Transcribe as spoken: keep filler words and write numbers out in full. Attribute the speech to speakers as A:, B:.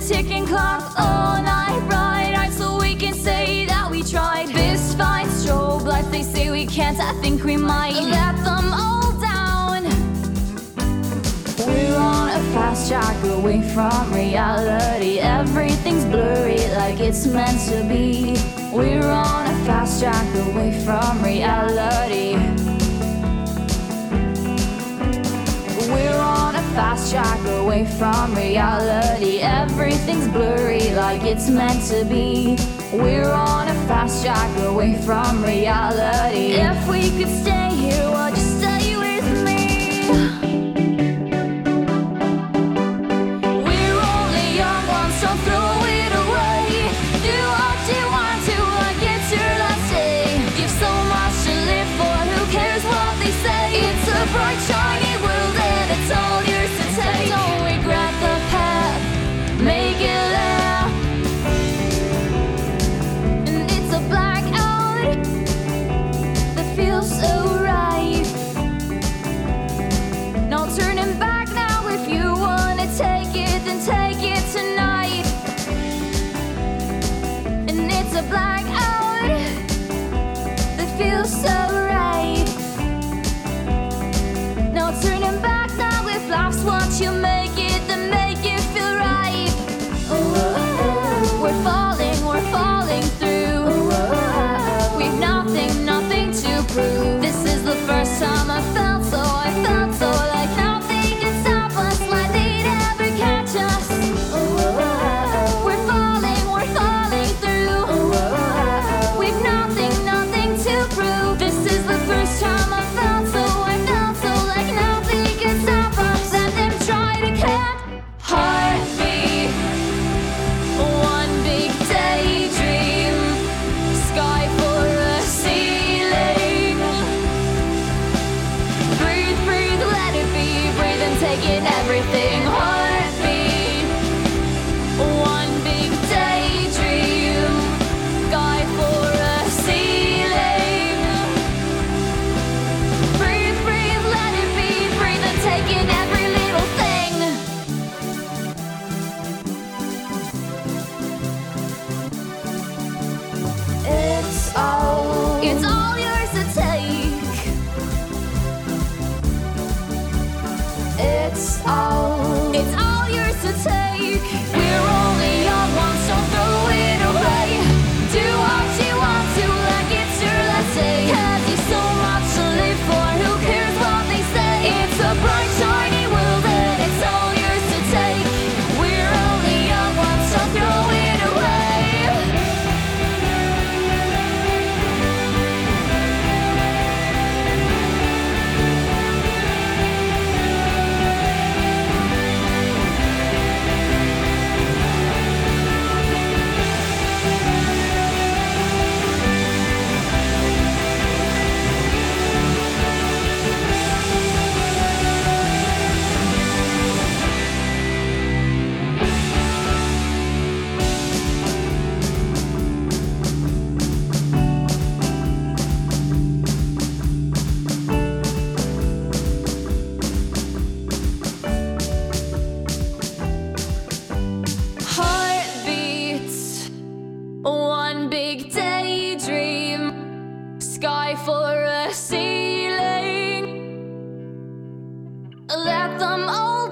A: ticking clock all night, bright-eyed, so we can say that we tried. Fist fights, strobe lights, they say we can't, I think we might let them all down. We're on a fast track away from reality. Everything's blurry like it's meant to be. We're on a fast track away from reality. We're on a fast track away from reality. Everything's blurry like it's meant to be. We're on a fast track away from reality. If we could stay here, well, just stay with me. We're only young ones, don't throw it away. Do what you want to, like it's your last day. You've so much to live for, who cares what they say? It's a bright, shiny world and it's all yours to take. Don't regret the path, make it laugh. And it's a blackout that feels so right. No turning back now. If you wanna take it, then take it tonight. And it's a blackout that feels so right. No turning back now. If life's what you make it, then make it feel right. We're falling, we're falling through. We've nothing, nothing to prove. This is the first time I felt so, I felt so like nothing can stop us, like they'd ever catch us. We're falling, we're falling through. We've nothing, nothing to prove. This is the first time I felt so, I felt so like nothing can stop us. Let them try to catch. Heartbeat, one big daydream. Sky for a ceiling. Breathe, breathe, let it be. Breathe and take in everything. Heartbeat, one big daydream. Sky for a ceiling. Breathe, breathe, let it be. Breathe and take in every little thing. It's all, it's all yours to take. It's all, it's all yours to take. We're only young ones, don't throw it away. Do what you want to, like it's your last day. 'Cause you've so much to live for, who cares what they say? It's a bright, shiny world and it's all yours to take. We're only young ones, don't throw it away. Heartbeats, one big daydream. Sky for a ceiling. Let them all